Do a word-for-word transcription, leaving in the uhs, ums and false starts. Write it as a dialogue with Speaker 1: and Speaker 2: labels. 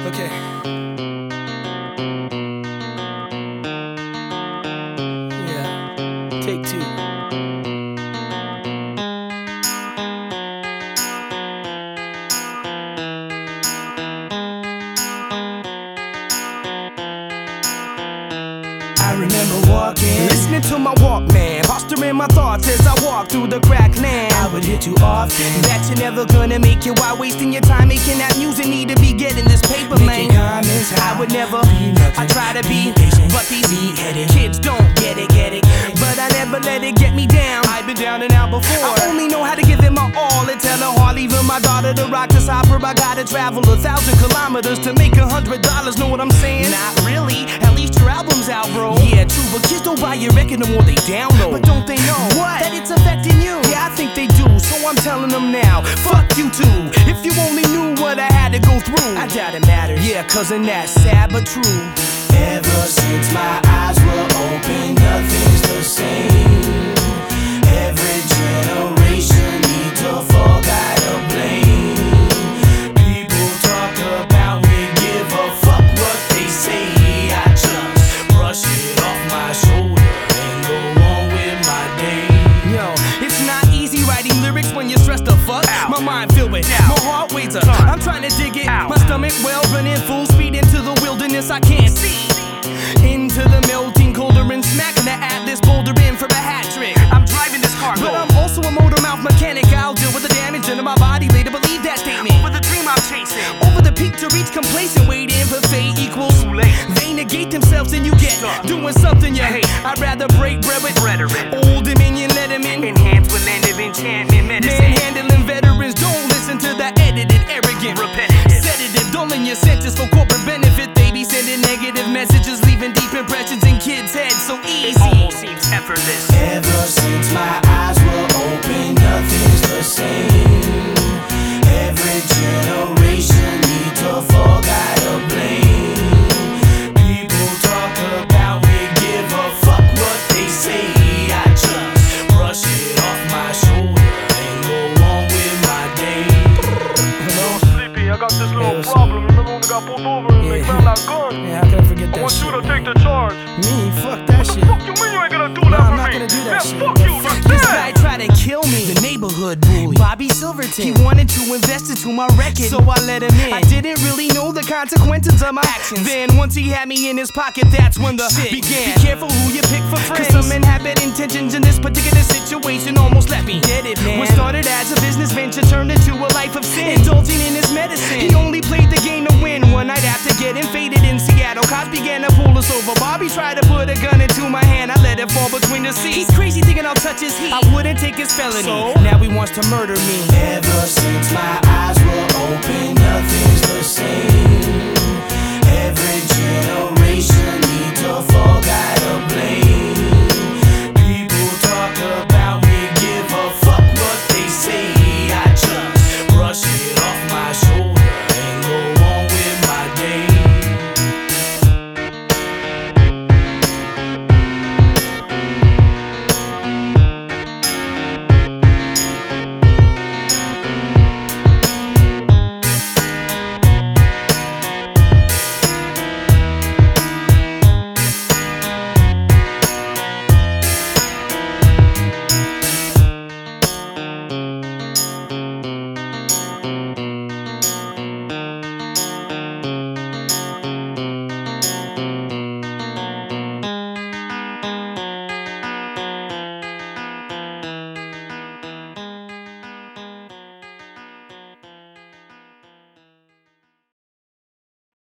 Speaker 1: Okay. Yeah. Take two. I remember walking, listening to my Walkman, posturing my thoughts as I walk through the cracked land. I would hit you often that you're never gonna make it while wasting your time making that music. Need to be getting this paper, man. I would never, I try to be, but these kids don't get it, get it. But I never let it get me down. I've been down and out before. I only know how to give it my all and tell her hard, leaving my daughter to rock this opera. I gotta travel a thousand kilometers to make a hundred dollars. Know what I'm saying? Not really. At least your album's out, bro. Yeah, true, but kids don't buy your record the more they download. But don't they know what? That it's affecting you? Yeah, I think they do, so I'm telling them now. Fuck you too. If you only knew what I had to go through, I doubt it matters. Yeah, cousin, that's sad but true. Ever since my eyes were open, nothing's the same. Every generation needs a fall guy to blame. People talk about me, give a fuck what they say. I just brush it off my shoulder and go on with my day. Yo, it's not easy writing lyrics when you're stressed the fuck out. My mind filled with doubt, my heart weighs up. I'm trying to dig it out. My stomach well running full speed into the wilderness I can't see. Into the melting cauldron, smacking the atlas boulder in for a hat trick. I'm driving this car, but I'm also a motor mouth mechanic. I'll deal with the damage into my body later. Believe that statement. Over the dream I'm chasing, over the peak to reach complacent, waiting for fate equals too late. They negate themselves and you get stuck doing something you hate. I'd rather break bread with rhetoric. Old Dominion Letterman, enhanced with land of enchantment medicine. Manhandling veterans, don't listen to the edited, arrogant, repetitive, sedative, dulling your senses for corporate benefit. They be sending negative messages, leaving deep impressions in kids' heads so easy. It almost seems effortless. Ever since my eyes were open, nothing's the same. Every generation needs a fall guy to blame. People talk about me, give a fuck what they say. I just brush it off my shoulder and go on with my day. Hello?
Speaker 2: Sleepy, I got this little hey, problem. Remember when we got pulled over and yeah. they found our gun?
Speaker 1: Yeah, how can I forget that
Speaker 2: I want
Speaker 1: shit,
Speaker 2: you to
Speaker 1: man.
Speaker 2: take the charge.
Speaker 1: Me? Fuck that shit.
Speaker 2: What the fuck you mean you ain't gonna do
Speaker 1: no,
Speaker 2: that
Speaker 1: I'm
Speaker 2: for
Speaker 1: not
Speaker 2: me?
Speaker 1: gonna do that
Speaker 2: Man,
Speaker 1: shit.
Speaker 2: fuck you,
Speaker 1: fuck
Speaker 2: this
Speaker 1: guy tried to kill me. The neighborhood bully, Bobby Silverton. He wanted to invest into my record, so I let him in. I didn't really know the consequences of my actions. Then once he had me in his pocket, that's when the shit began. Be careful who you pick for friends, 'cause some men have bad intentions in this particular situation. Almost left me dead it, man. What started as a business venture turned into a life of sin. Indulging in his medicine, he only played the game to win. One night after getting faded in Seattle, cops began to pull us over. Bobby tried to put a gun into my hand, I let it fall between the seats. He's crazy thinking I'll touch his heat. I wouldn't take his felony, so now he wants to murder me. Ever since my eyes were open,